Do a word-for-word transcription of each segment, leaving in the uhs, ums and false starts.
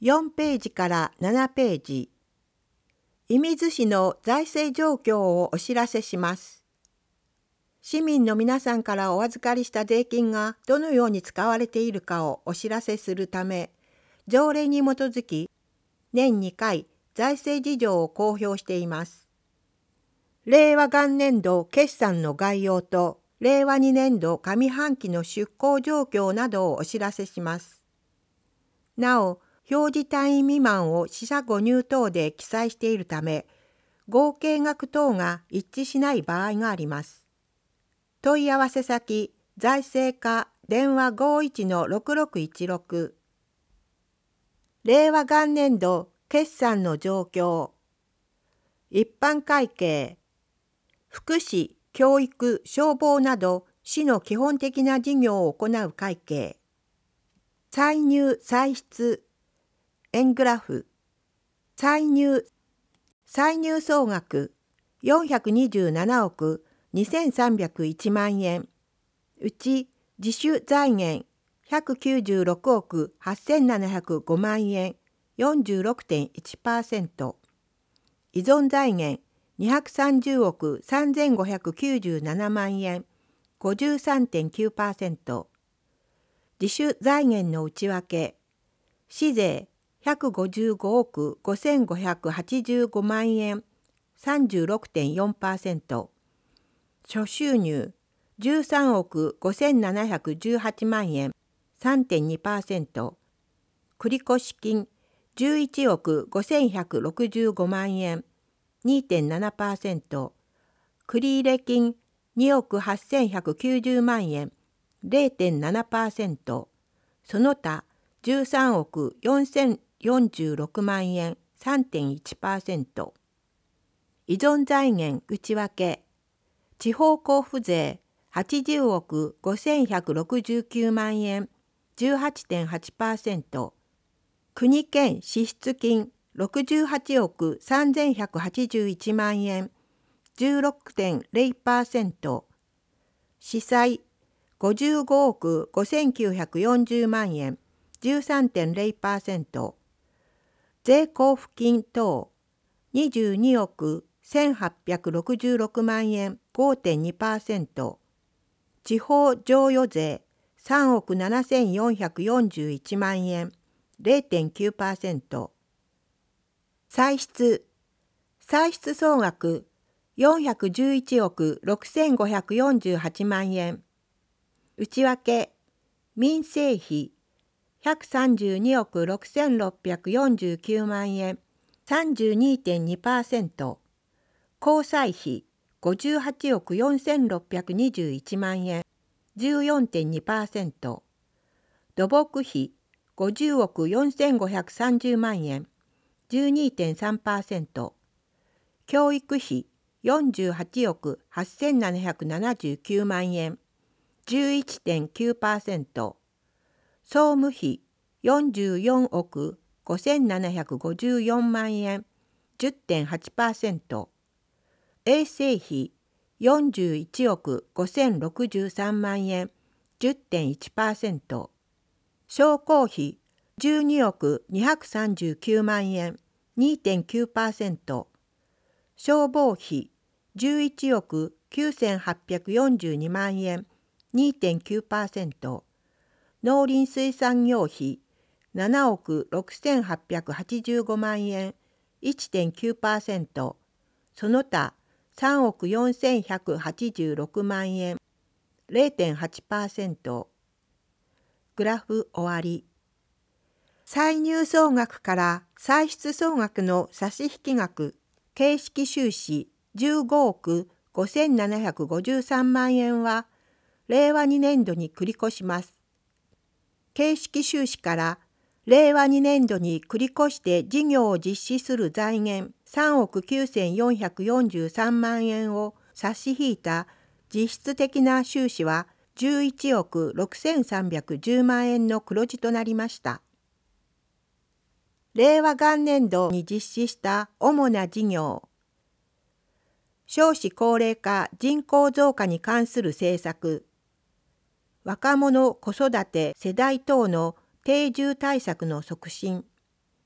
よんページからななページ。射水市の財政状況をお知らせします。市民の皆さんからお預かりした税金がどのように使われているかをお知らせするため、条例に基づき、年にかい財政事情を公表しています。令和元年度決算の概要と、令和にねんど上半期の出向状況などをお知らせします。なお、表示単位未満を四捨五入等で記載しているため、合計額等が一致しない場合があります。問い合わせ先、財政課電話 ごいちのろくろくいちろく。令和元年度決算の状況。一般会計。福祉、教育、消防など市の基本的な事業を行う会計。歳入歳出。円グラフ。歳入。歳入総額よんひゃくにじゅうななおくにせんさんびゃくいちまんえん。うち自主財源ひゃくきゅうじゅうろくおくはっせんななひゃくごまんえん よんじゅうろくてんいちパーセント。依存財源にひゃくさんじゅうおくさんぜんごひゃくきゅうじゅうななまんえん ごじゅうさんてんきゅうパーセント。自主財源の内訳市税ひゃくごじゅうごおくごせんごひゃくはちじゅうごまんえん さんじゅうろくてんよんパーセント。諸収入じゅうさんおくごせんななひゃくじゅうはちまんえん さんてんにパーセント。繰越金じゅういちおくごせんひゃくろくじゅうごまんえん にてんななパーセント。繰入金におくはっせんひゃくきゅうじゅうまんえん れいてんななパーセント。その他じゅうさんおくよんせんよんじゅうろくまんえん さんてんいちパーセント。依存財源内訳地方交付税はちじゅうおくごせんひゃくろくじゅうきゅうまんえん じゅうはちてんはちパーセント。国県支出金ろくじゅうはちおくさんぜんひゃくはちじゅういちまんえん じゅうろくてんれいパーセント。司債ごじゅうごおくごせんきゅうひゃくよんじゅうまんえん じゅうさんてんれいパーセント。税交付金等にじゅうにおくせんはっぴゃくろくじゅうろくまんえん ごてんにパーセント。地方譲与税さんおくななせんよんひゃくよんじゅういちまんえん れいてんきゅうパーセント。歳出歳出総額よんひゃくじゅういちおくろくせんごひゃくよんじゅうはちまんえん。内訳民生費ひゃくさんじゅうにおくろくせんろっぴゃくよんじゅうきゅうまんえん さんじゅうにてんにパーセント。交際費ごじゅうはちおくよんせんろっぴゃくにじゅういちまんえん じゅうよんてんにパーセント。土木費ごじゅうおくよんせんごひゃくさんじゅうまんえん じゅうにてんさんパーセント。教育費よんじゅうはちおくはっせんななひゃくななじゅうきゅうまんえん じゅういちてんきゅうパーセント。総務費よんじゅうよんおくごせんななひゃくごじゅうよんまんえん じゅってんはちパーセント。衛生費よんじゅういちおくごせんろくじゅうさんまんえん じゅってんいちパーセント。商工費じゅうにおくにひゃくさんじゅうきゅうまんえん にてんきゅうパーセント。消防費じゅういちおくきゅうせんはっぴゃくよんじゅうにまんえん にてんきゅうパーセント。農林水産業費ななおくろくせんはっぴゃくはちじゅうごまんえん いってんきゅうパーセント。その他さんおくよんせんひゃくはちじゅうろくまんえん れいてんはちパーセント。グラフ終わり。歳入総額から歳出総額の差引額形式収支じゅうごおくごせんななひゃくごじゅうさんまんえんは令和にねんどに繰り越します。形式収支から令和にねんどに繰り越して事業を実施する財源さんおくきゅうせんよんひゃくよんじゅうさんまんえんを差し引いた実質的な収支はじゅういちおくろくせんさんびゃくじゅうまんえんの黒字となりました。令和元年度に実施した主な事業。少子高齢化人口増加に関する政策。若者子育て世代等の定住対策の促進。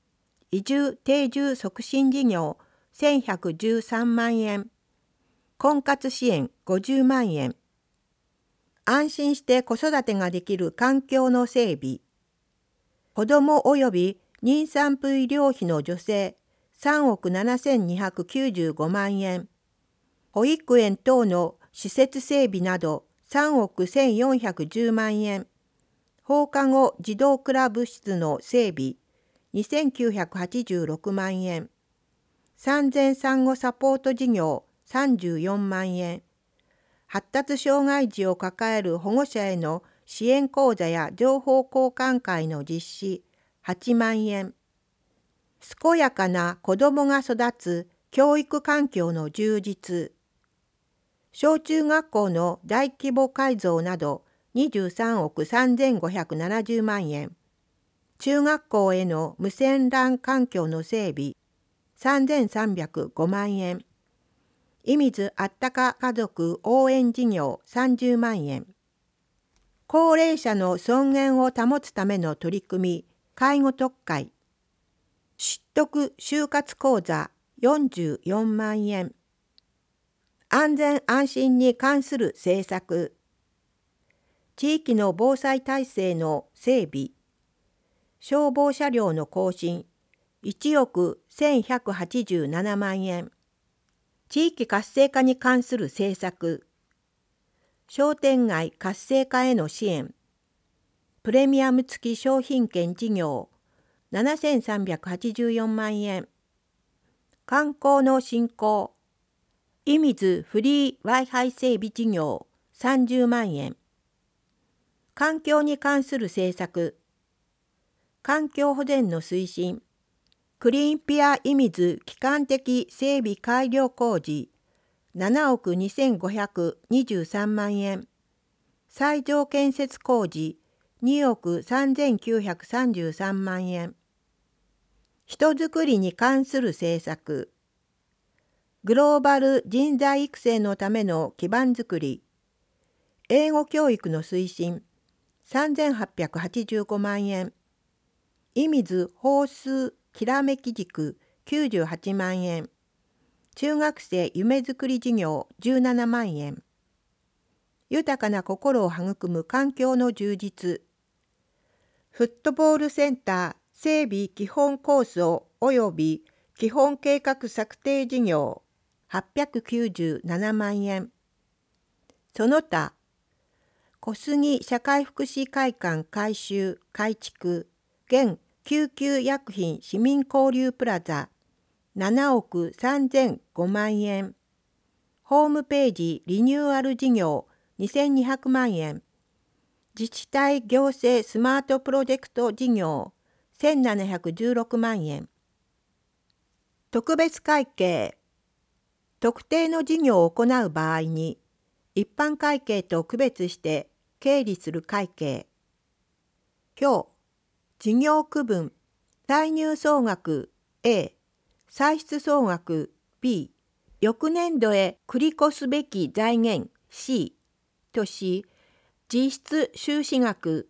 移住定住促進事業せんひゃくじゅうさんまんえん、婚活支援ごじゅうまんえん、安心して子育てができる環境の整備、子ども及び妊産婦医療費の助成さんおくななせんにひゃくきゅうじゅうごまんえん、保育園等の施設整備などさんおくせんよんひゃくじゅうまんえん、放課後児童クラブ室の整備にせんきゅうひゃくはちじゅうろくまんえん、産前産後サポート事業さんじゅうよんまんえん、発達障害児を抱える保護者への支援講座や情報交換会の実施はちまんえん、健やかな子どもが育つ教育環境の充実、小中学校の大規模改造などにじゅうさんおくさんぜんごひゃくななじゅうまんえん、中学校への無線 ラン 環境の整備さんぜんさんびゃくごまんえん、射水あったか家族応援事業さんじゅうまんえん、高齢者の尊厳を保つための取り組み介護特会、知得就活講座よんじゅうよんまんえん、安全安心に関する政策、地域の防災体制の整備、消防車両の更新いちおくせんひゃくはちじゅうななまんえん、地域活性化に関する政策、商店街活性化への支援、プレミアム付き商品券事業ななせんさんびゃくはちじゅうよんまんえん、観光の振興、射水フリー Wi-Fi 整備事業さんじゅうまんえん、環境に関する政策、環境保全の推進、クリーンピア射水基幹的整備改良工事ななおくにせんごひゃくにじゅうさんまんえん、最上建設工事におくさんぜんきゅうひゃくさんじゅうさんまんえん、人づくりに関する政策、グローバル人材育成のための基盤づくり、英語教育の推進さんぜんはっぴゃくはちじゅうごまんえん、射水放水きらめき塾きゅうじゅうはちまんえん、中学生夢づくり事業じゅうななまんえん、豊かな心を育む環境の充実、フットボールセンター整備基本構想及び基本計画策定事業はっぴゃくきゅうじゅうななまんえん、その他小杉社会福祉会館改修改築現救急薬品市民交流プラザななおくさんぜんごまんえん、ホームページリニューアル事業にせんにひゃくまんえん、自治体行政スマートプロジェクト事業せんななひゃくじゅうろくまんえん、特別会計、特定の事業を行う場合に一般会計と区別して経理する会計、表、事業区分、歳入総額 A、歳出総額 B、翌年度へ繰り越すべき財源 C とし、実質収支額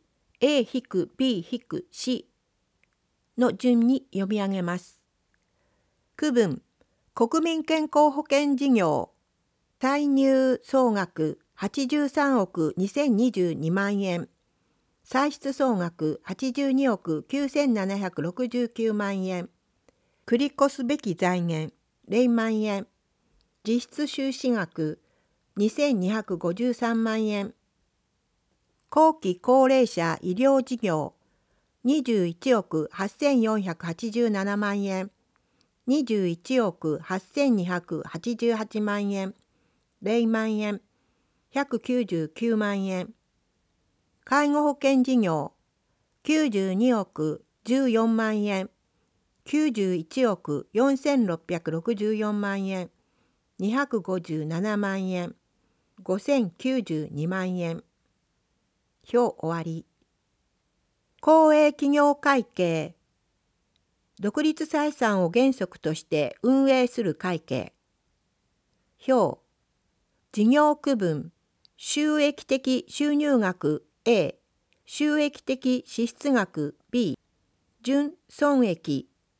A-B-C の順に読み上げます。区分、国民健康保険事業、歳入総額はちじゅうさんおくにせんにじゅうにまんえん、歳出総額はちじゅうにおくきゅうせんななひゃくろくじゅうきゅうまんえん、繰り越すべき財源ゼロまんえん、実質収支額にせんにひゃくごじゅうさんまんえん、後期高齢者医療事業にじゅういちおくはっせんよんひゃくはちじゅうななまんえん、にじゅういちおくはっせんにひゃくはちじゅうはちまんえん、ゼロまんえん、ひゃくきゅうじゅうきゅうまんえん、介護保険事業きゅうじゅうにおくじゅうよんまんえん、きゅうじゅういちおくよんせんろっぴゃくろくじゅうよんまんえん、にひゃくごじゅうななまんえん、ごせんきゅうじゅうにまんえん。表終わり。公営企業会計、独立採算を原則として運営する会計。表、事業区分、収益的収入額 A、収益的支出額 B、純損益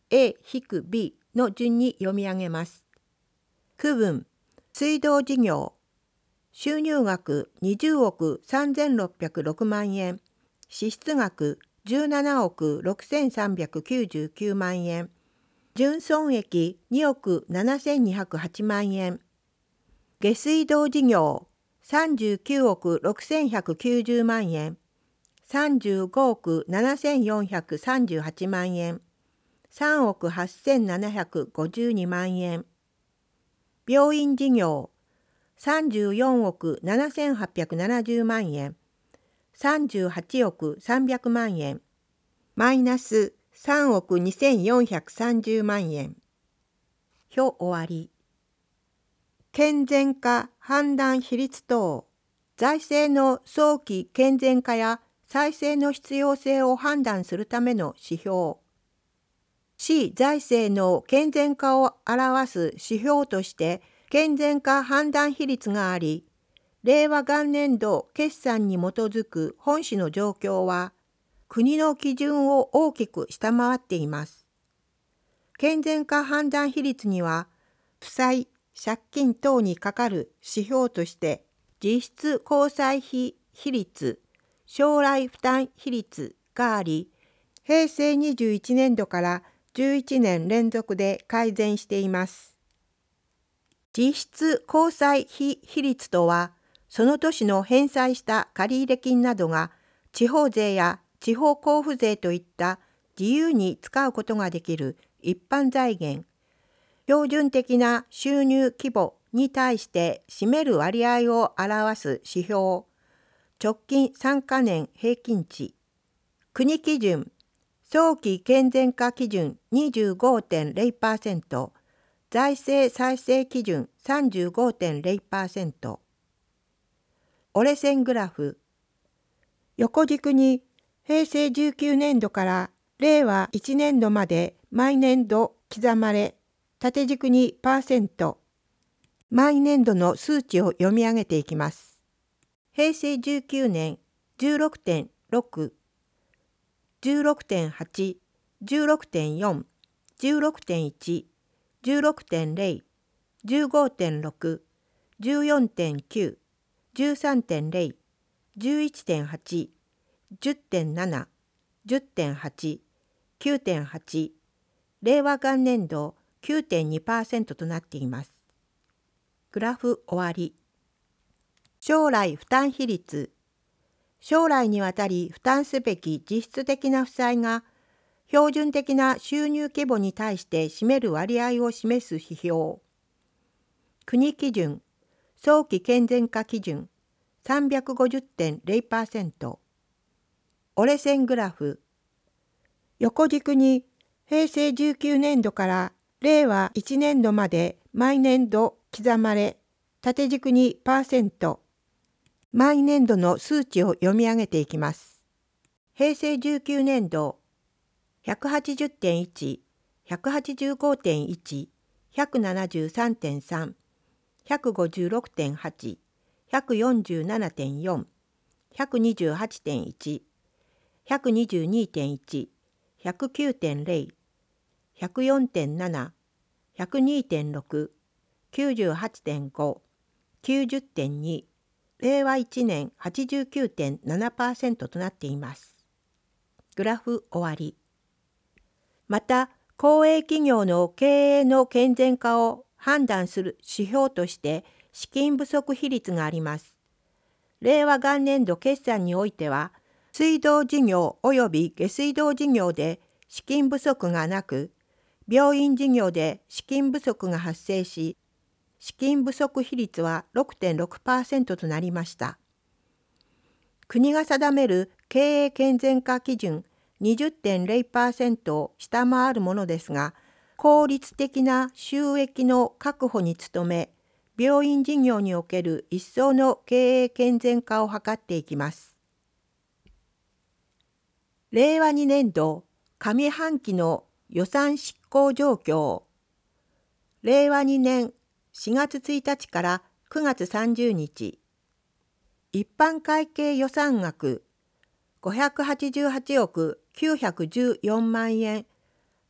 A-B の順に読み上げます。区分、水道事業、収入額にじゅうおくさんぜんろっぴゃくろくまんえん、支出額じゅうななおくろくせんさんびゃくきゅうじゅうきゅうまんえん、純損益におくななせんにひゃくはちまんえん、下水道事業さんじゅうきゅうおくろくせんひゃくきゅうじゅうまんえん、さんじゅうごおくななせんよんひゃくさんじゅうはちまんえん、さんおくはっせんななひゃくごじゅうにまんえん、病院事業さんじゅうよんおくななせんはっぴゃくななじゅうまんえん、さんじゅうはちおくさんびゃくまんえん、マイナスさんおくにせんよんひゃくさんじゅうまんえん。表終わり。健全化判断比率等、財政の早期健全化や再生の必要性を判断するための指標。市財政の健全化を表す指標として健全化判断比率があり、令和元年度決算に基づく本市の状況は、国の基準を大きく下回っています。健全化判断比率には、負債、借金等にかかる指標として、実質公債費比率、将来負担比率があり、へいせいにじゅういちねんどからじゅういちねん連続で改善しています。実質公債費比率とは、その年の返済した借入金などが地方税や地方交付税といった自由に使うことができる一般財源、標準的な収入規模に対して占める割合を表す指標、直近さんかねん平均値、国基準、早期健全化基準 にじゅうごてんれいパーセント、財政再生基準 さんじゅうごてんれいパーセント。折れ線グラフ。横軸にへいせいじゅうきゅうねんどかられいわいちねんどまで毎年度刻まれ、縦軸にパーセント、毎年度の数値を読み上げていきます。へいせいじゅうきゅうねん じゅうろくてんろく、じゅうろくてんはち、じゅうろくてんよん、じゅうろくてんいち、じゅうろくてんれい、じゅうごてんろく、じゅうよんてんきゅう、じゅうさんてんれい、じゅういちてんはち、じゅってんなな、じゅってんはち、きゅうてんはち、令和元年度 きゅうてんにパーセント となっています。グラフ終わり。将来負担比率。将来にわたり負担すべき実質的な負債が標準的な収入規模に対して占める割合を示す指標。国基準、早期健全化基準 さんびゃくごじゅってんれいパーセント。折れ線グラフ。横軸にへいせいじゅうきゅうねんどかられいわいちねんどまで毎年度刻まれ、縦軸にパーセント、毎年度の数値を読み上げていきます。へいせいじゅうきゅうねんど、ひゃくはちじゅってんいち、ひゃくはちじゅうごてんいち、ひゃくななじゅうさんてんさん、ひゃくごじゅうろくてんはち、ひゃくよんじゅうななてんよん、ひゃくにじゅうはちてんいち、ひゃくにじゅうにてんいち、ひゃくきゅうてんれい、ひゃくよんてんなな、ひゃくにてんろく、きゅうじゅうはちてんご、きゅうじゅってんに、れいわいちねん はちじゅうきゅうてんななパーセント となっています。グラフ終わり。また、公営企業の経営の健全化を判断する指標として資金不足比率があります。令和元年度決算においては、水道事業及び下水道事業で資金不足がなく、病院事業で資金不足が発生し、資金不足比率は ろくてんろくパーセント となりました。国が定める経営健全化基準 にじゅってんれいパーセント を下回るものですが、効率的な収益の確保に努め、病院事業における一層の経営健全化を図っていきます。れいわにねんど上半期の予算執行状況。れいわにねんしがつついたちからくがつさんじゅうにち、一般会計予算額ごひゃくはちじゅうはちおくきゅうひゃくじゅうよんまんえん、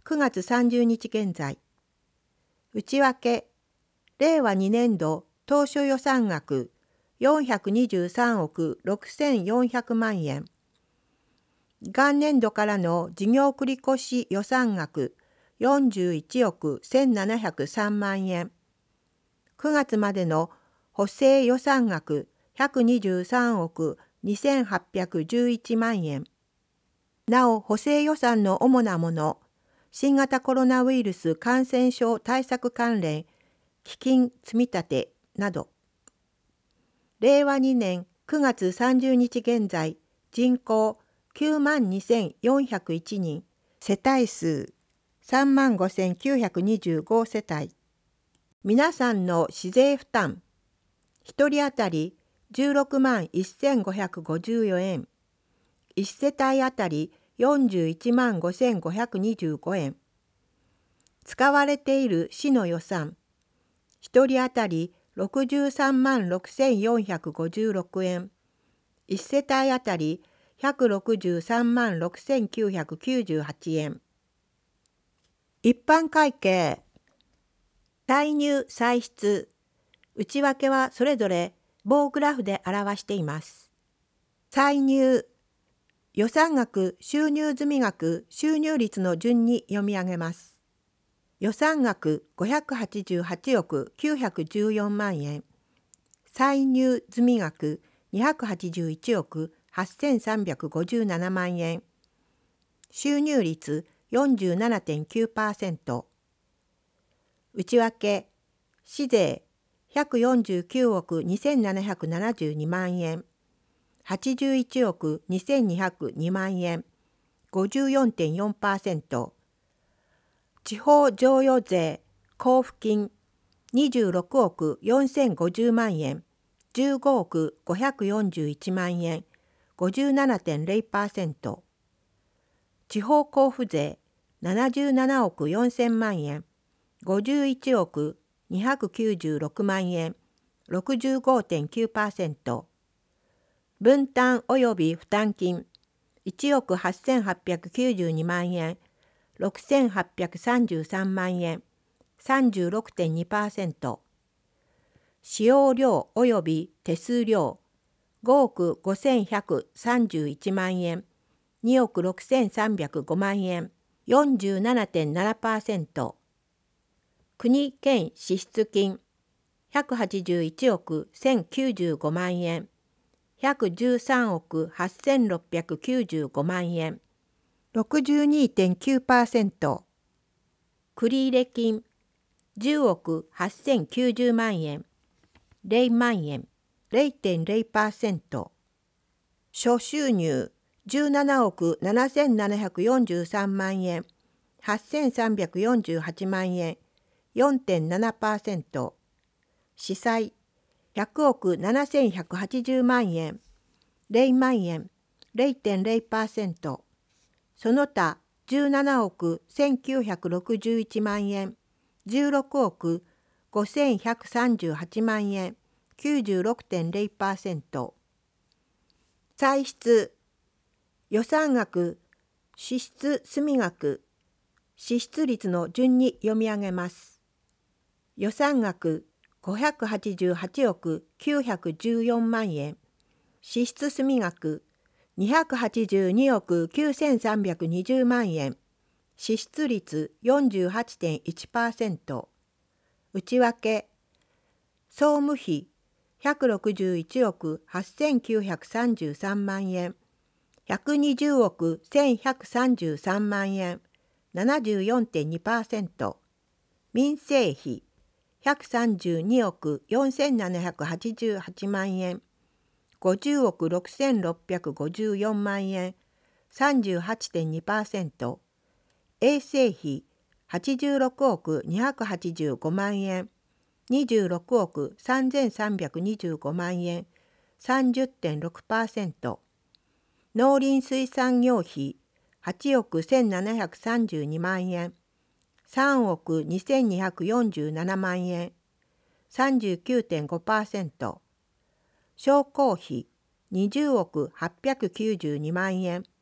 くがつさんじゅうにち現在。内訳、れいわにねんど当初予算額よんひゃくにじゅうさんおくろくせんよんひゃくまんえん。元年度からの事業繰越予算額よんじゅういちおくせんななひゃくさんまんえん。くがつまでの補正予算額ひゃくにじゅうさんおくにせんはっぴゃくじゅういちまんえん。なお補正予算の主なもの、新型コロナウイルス感染症対策関連基金積立など。れいわにねんくがつさんじゅうにち現在、人口きゅうまんにせんよんひゃくいちにん、世帯数さんまんごせんきゅうひゃくにじゅうご世帯。皆さんの市税負担、ひとり当たりじゅうろくまんせんごひゃくごじゅうよえん、いち世帯当たりよんじゅういちまんごせんごひゃくにじゅうごえん。使われている市の予算、ひとり当たりろくじゅうさんまんろくせんよんひゃくごじゅうろくえん、いち世帯当たりひゃくろくじゅうさんまんろくせんきゅうひゃくきゅうじゅうはちえん。一般会計、歳入歳出、内訳はそれぞれ棒グラフで表しています。歳入、予算額、収入済額、収入率の順に読み上げます。予算額ごひゃくはちじゅうはちおくきゅうひゃくじゅうよんまんえん、歳入済額にひゃくはちじゅういちおくはっせんさんびゃくごじゅうななまんえん、収入率 よんじゅうななてんきゅうパーセント、内訳、市税ひゃくよんじゅうきゅうおくにせんななひゃくななじゅうにまんえん、はちじゅういちおくにせんにひゃくにまんえん、ごじゅうよんてんよんパーセント、地方譲与税交付金にじゅうろくおくよんせんごじゅうまんえん、じゅうごおくごひゃくよんじゅういちまんえん、ごじゅうななてんれいパーセント、地方交付税ななじゅうななおくよんせんまんえん、ごじゅういちおくにひゃくきゅうじゅうろくまんえん、ろくじゅうごてんきゅうパーセント、分担及び負担金いちおくはっせんはっぴゃくきゅうじゅうにまんえん、ろくせんはっぴゃくさんじゅうさんまんえん、さんじゅうろくてんにパーセント、使用料及び手数料ごおくごせんひゃくさんじゅういちまんえん、におくろくせんさんびゃくごまんえん、よんじゅうななてんななパーセント、国県支出金ひゃくはちじゅういちおくせんきゅうじゅうごまんえん、ひゃくじゅうさんおくはっせんろっぴゃくきゅうじゅうごまんえん、ろくじゅうにてんきゅうパーセント、繰入金じゅうおくはっせんきゅうじゅうまんえん、れいまんえん、れいてんれいパーセント、諸収入じゅうななおくななせんななひゃくよんじゅうさんまんえん、はっせんさんびゃくよんじゅうはちまんえん、よんてんななパーセント、司債ひゃくおくななせんひゃくはちじゅうまんえん、れいまんえん、れいてんれいパーセント、その他じゅうななおくせんきゅうひゃくろくじゅういちまんえん、じゅうろくおくごせんひゃくさんじゅうはちまんえん、きゅうじゅうろくてんれいパーセント、歳出、予算額、支出済額、支出率の順に読み上げます。予算額ごひゃくはちじゅうはちおくきゅうひゃくじゅうよんまんえん、支出済額にひゃくはちじゅうにおくきゅうせんさんびゃくにじゅうまんえん、支出率 よんじゅうはちてんいちパーセント、内訳、総務費ひゃくろくじゅういちおくはっせんきゅうひゃくさんじゅうさんまんえん、ひゃくにじゅうおくせんひゃくさんじゅうさんまんえん、ななじゅうよんてんにパーセント、民生費ひゃくさんじゅうにおくよんせんななひゃくはちじゅうはちまんえん、ごじゅうおくろくせんろっぴゃくごじゅうよんまんえん、さんじゅうはちてんにパーセント、衛生費はちじゅうろくおくにひゃくはちじゅうごまんえん、にじゅうろくおくさんぜんさんびゃくにじゅうごまんえん、さんじゅってんろくパーセント、農林水産業費はちおくせんななひゃくさんじゅうにまんえん、さんおくにせんにひゃくよんじゅうななまんえん、さんじゅうきゅうてんごパーセント、商工費にじゅうおくはっぴゃくきゅうじゅうにまんえん、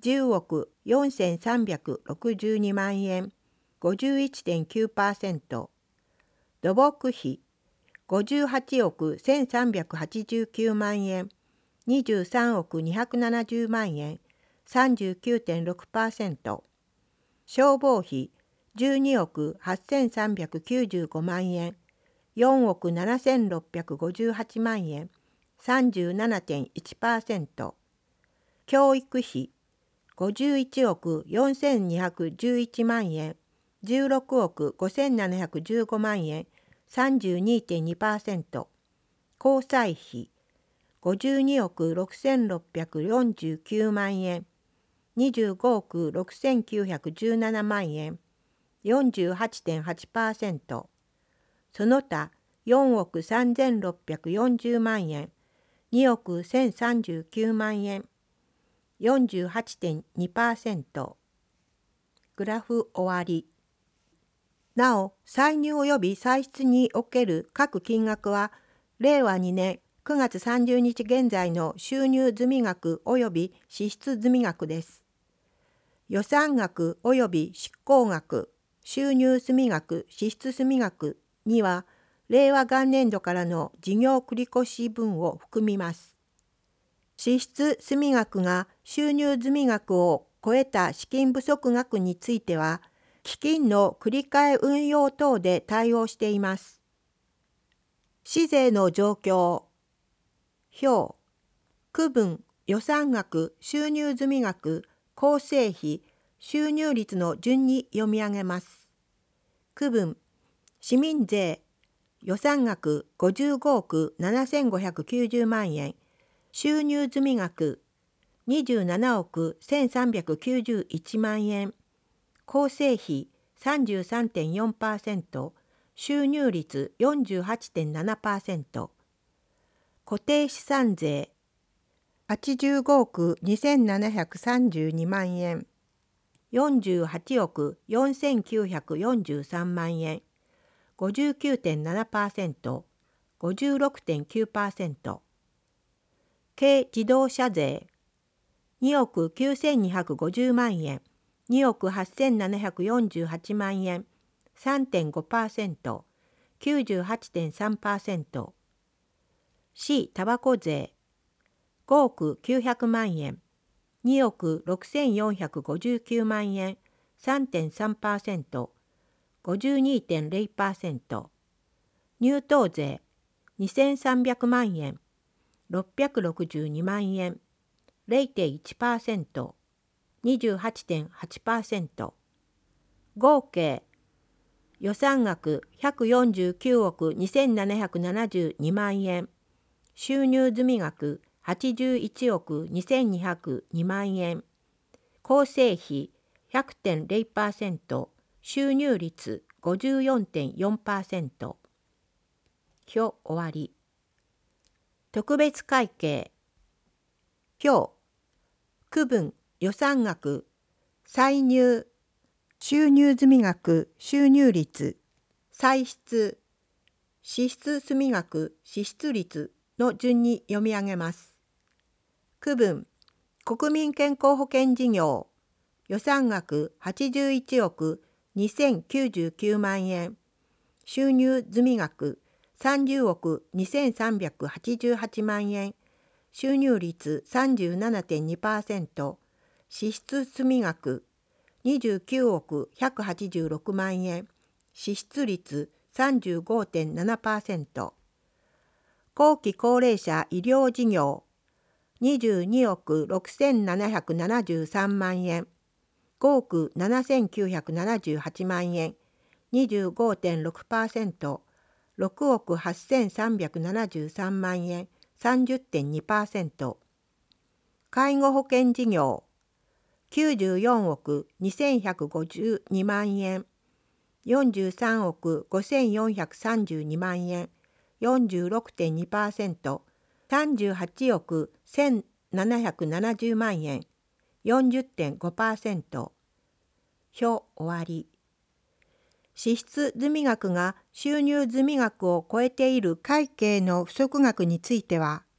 じゅうおくよんせんさんびゃくろくじゅうにまんえん ごじゅういってんきゅうパーセント、土木費ごじゅうはちおくせんさんびゃくはちじゅうきゅうまんえんにじゅうさんおくにひゃくななじゅうまんえん さんじゅうきゅうてんろくパーセント、消防費じゅうにおくはっせんさんびゃくきゅうじゅうごまんえんよんおくななせんろっぴゃくごじゅうはちまんえん さんじゅうななてんいちパーセント、教育費ごじゅういちおくよんせんにひゃくじゅういちまんえんじゅうろくおくごせんななひゃくじゅうごまんえん さんじゅうにてんにパーセント、交際費ごじゅうにおくろくせんろっぴゃくよんじゅうきゅうまんえんにじゅうごおくろくせんきゅうひゃくじゅうななまんえん よんじゅうはちてんはちパーセント、その他よんおくさんぜんろっぴゃくよんじゅうまんえんにおくせんさんじゅうきゅうまんえん よんじゅうはちてんにパーセント。 グラフ終わり。なお、歳入及び歳出における各金額は、れいわにねんくがつさんじゅうにち現在の収入済額及び支出済額です。予算額及び執行額、収入済額、支出済額には、令和元年度からの事業繰越分を含みます。支出済額が収入済額を超えた資金不足額については、基金の繰り替え運用等で対応しています。市税の状況。表。区分、予算額、収入済額、構成費、収入率の順に読み上げます。区分、市民税、予算額ごじゅうごおくななせんごひゃくきゅうじゅうまんえん、収入済額にじゅうななおくせんさんびゃくきゅうじゅういちまんえん、構成費 さんじゅうさんてんよんパーセント、収入率 よんじゅうはちてんななパーセント、固定資産税はちじゅうごおくにせんななひゃくさんじゅうにまんえん、よんじゅうはちおくよんせんきゅうひゃくよんじゅうさんまんえん、ごじゅうきゅうてんななパーセント、ごじゅうろくてんきゅうパーセント、軽自動車税におくきゅうせんにひゃくごじゅうまんえん、におくはっせんななひゃくよんじゅうはちまんえん、さんてんごパーセント、きゅうじゅうはちてんさんパーセント。市タバコ税ごおくきゅうひゃくまんえん、におくろくせんよんひゃくごじゅうきゅうまんえん、さんてんさんパーセント、ごじゅうにてんれいパーセント。入湯税にせんさんびゃくまんえん、ろっぴゃくろくじゅうにまんえん、れいてんいちパーセント、にじゅうはちてんはちパーセント。合計予算額ひゃくよんじゅうきゅうおくにせんななひゃくななじゅうにまんえん、収入済額はちじゅういちおくにせんにひゃくにまんえん、構成費 ひゃくてんれいパーセント、収入率 ごじゅうよんてんよんパーセント。表終わり。特別会計。表。区分、予算額、歳入、収入済額、収入率、歳出、支出済額、支出率の順に読み上げます。区分、国民健康保険事業、予算額はちじゅういちおくにせんきゅうじゅうきゅうまんえん、収入済額さんじゅうおくにせんさんびゃくはちじゅうはちまんえん、収入率 さんじゅうななてんにパーセント、支出済額にじゅうきゅうおくひゃくはちじゅうろくまんえん、支出率 さんじゅうごてんななパーセント。後期高齢者医療事業にじゅうにおくろくせんななひゃくななじゅうさんまんえん、ごおくななせんきゅうひゃくななじゅうはちまんえん、にじゅうごてんろくパーセント、ろくおくはっせんさんびゃくななじゅうさんまんえん、さんじゅってんにパーセント。介護保険事業きゅうじゅうよんおくにせんひゃくごじゅうにまんえん、よんじゅうさんおくごせんよんひゃくさんじゅうにまんえん、よんじゅうろくてんにパーセント、さんじゅうはちおくせんななひゃくななじゅうまんえん、よんじゅってんごパーセント。表終わり。支出済額が収入済額を超えている会計の不足額については、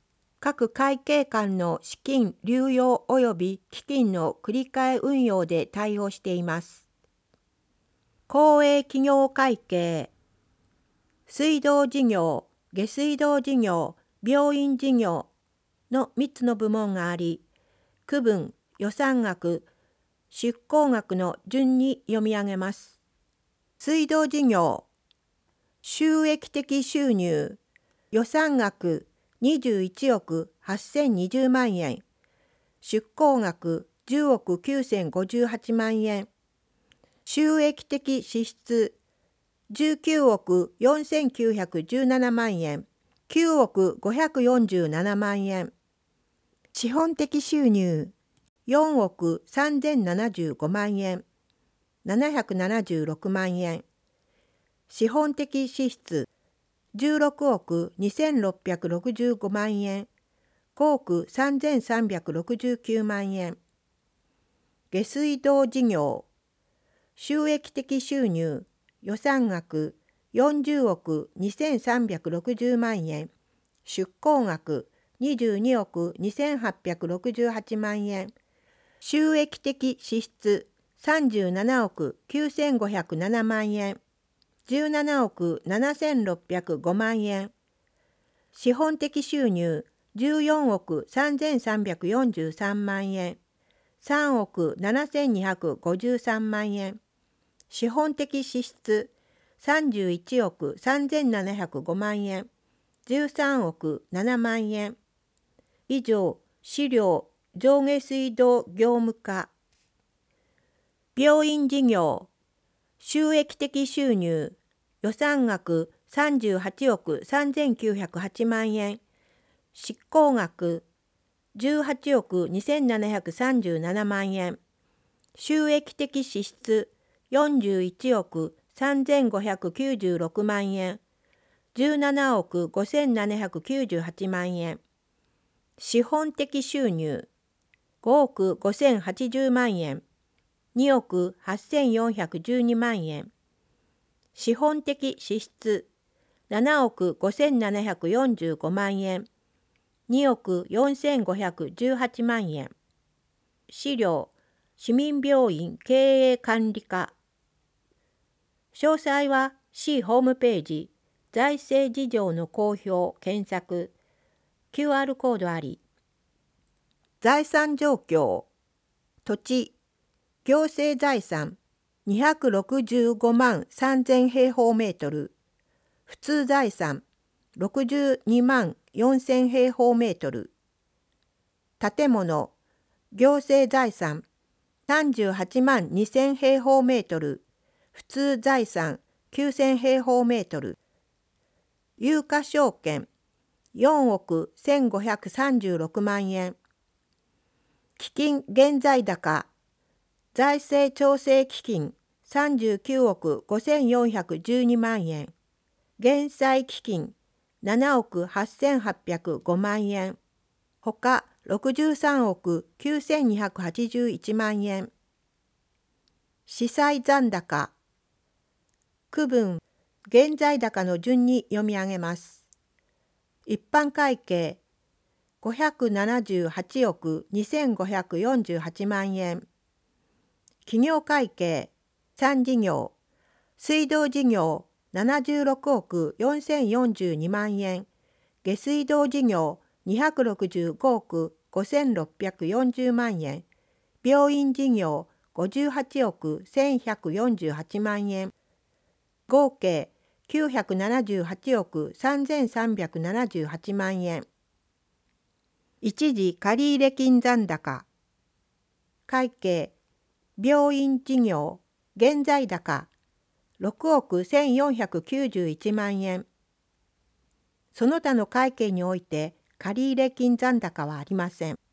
各会計間の資金流用及び基金の繰り替え運用で対応しています。公営企業会計、水道事業、下水道事業、病院事業のみっつの部門があり、区分、予算額、出向額の順に読み上げます。水道事業、収益的収入、予算額にじゅういちおくはっせんにじゅうまんえん、出向額じゅうおくきゅうせんごじゅうはちまんえん、収益的支出じゅうきゅうおくよんせんきゅうひゃくじゅうななまんえん、きゅうおくごひゃくよんじゅうななまんえん、資本的収入よんおくさんぜんななじゅうごまんえん、ななひゃくななじゅうろくまんえん、資本的支出じゅうろくおくにせんろっぴゃくろくじゅうごまんえん、ごおくさんぜんさんびゃくろくじゅうきゅうまんえん、下水道事業、収益的収入、予算額よんじゅうおくにせんさんびゃくろくじゅうまんえん、出向額にじゅうにおくにせんはっぴゃくろくじゅうはちまんえん、収益的支出さんじゅうななおくきゅうせんごひゃくななまんえん、じゅうななおくななせんろっぴゃくごまんえん、資本的収入じゅうよんおくさんぜんさんびゃくよんじゅうさんまんえん、さんおくななせんにひゃくごじゅうさんまんえん、資本的支出さんじゅういちおくさんぜんななひゃくごまんえん、じゅうさんおくななまんえん。以上、資料上下水道業務課。病院事業、収益的収入、予算額さんじゅうはちおくさんぜんきゅうひゃくはちまんえん、執行額じゅうはちおくにせんななひゃくさんじゅうななまんえん、収益的支出よんじゅういちおくさんぜんごひゃくきゅうじゅうろくまんえん、じゅうななおくごせんななひゃくきゅうじゅうはちまんえん、資本的収入ごおくごせんはちじゅうまんえん、におくはっせんよんひゃくじゅうにまんえん、資本的支出ななおくごせんななひゃくよんじゅうごまんえん、におくよんせんごひゃくじゅうはちまんえん。資料市民病院経営管理課。詳細は市ホームページ財政事情の公表検索 キューアール コードあり。財産状況、土地、行政財産にひゃくろくじゅうごまんさんぜん平方メートル、普通財産ろくじゅうにまんよんせん平方メートル、建物、行政財産さんじゅうはちまんにせん平方メートル、普通財産きゅうせん平方メートル、有価証券よんおくせんごひゃくさんじゅうろくまんえん、基金現在高、財政調整基金さんじゅうきゅうおくごせんよんひゃくじゅうにまんえん、減債基金ななおくはっせんはっぴゃくごまんえん、ほかろくじゅうさんおくきゅうせんにひゃくはちじゅういちまんえん、資債残高、区分、現在高の順に読み上げます。一般会計ごひゃくななじゅうはちおくにせんごひゃくよんじゅうはちまんえん、企業会計さん事業、水道事業ななじゅうろくおくよんせんよんじゅうにまんえん、下水道事業にひゃくろくじゅうごおくごせんろっぴゃくよんじゅうまんえん、病院事業ごじゅうはちおくせんひゃくよんじゅうはちまんえん、合計きゅうひゃくななじゅうはちおくさんぜんさんびゃくななじゅうはちまんえん。一時借入金残高、会計病院事業現在高ろくおくせんよんひゃくきゅうじゅういちまんえん。その他の会計において借入金残高はありません。